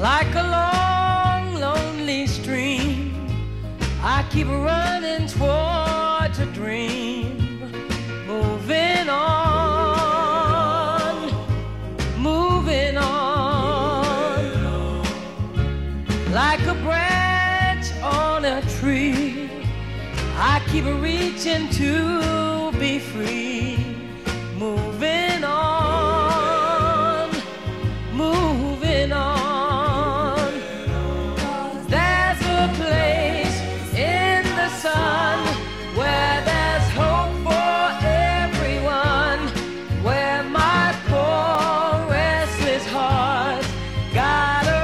Like a long, lonely stream, I keep running towards a dream, moving on, moving on. Like a branch on a tree, I keep reaching to be free, moving on, moving on. There's a place in the sun where there's hope for everyone, where my poor restless heart gotta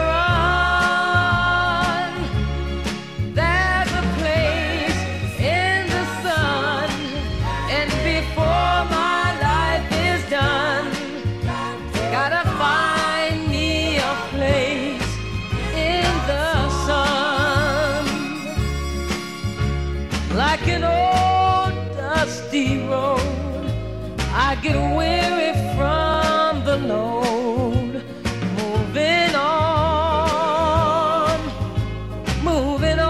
run. There's a place in the sun, and before my life is done, gotta find me a place in the sun. Like an old dusty road, I get weary from the load, moving on, moving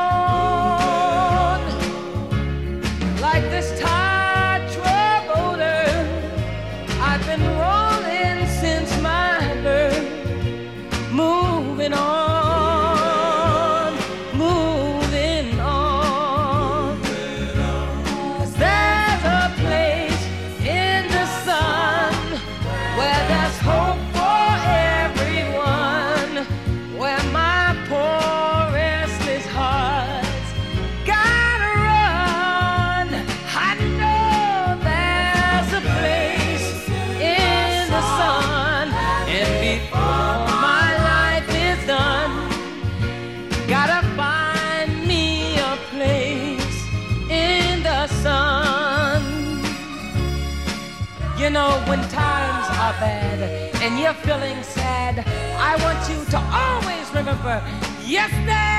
on. Like this tired troubleder, I've been rolling since my birth, moving on, moving on. 'Cause there's a place in the sun where there's hope for everyone, where my poor restless heart's gotta run. I know there's a place in the sun, and before my life is done, gotta find me a place in the sun. You know, when times are bad and you're feeling sad, I want you to always remember, yes, there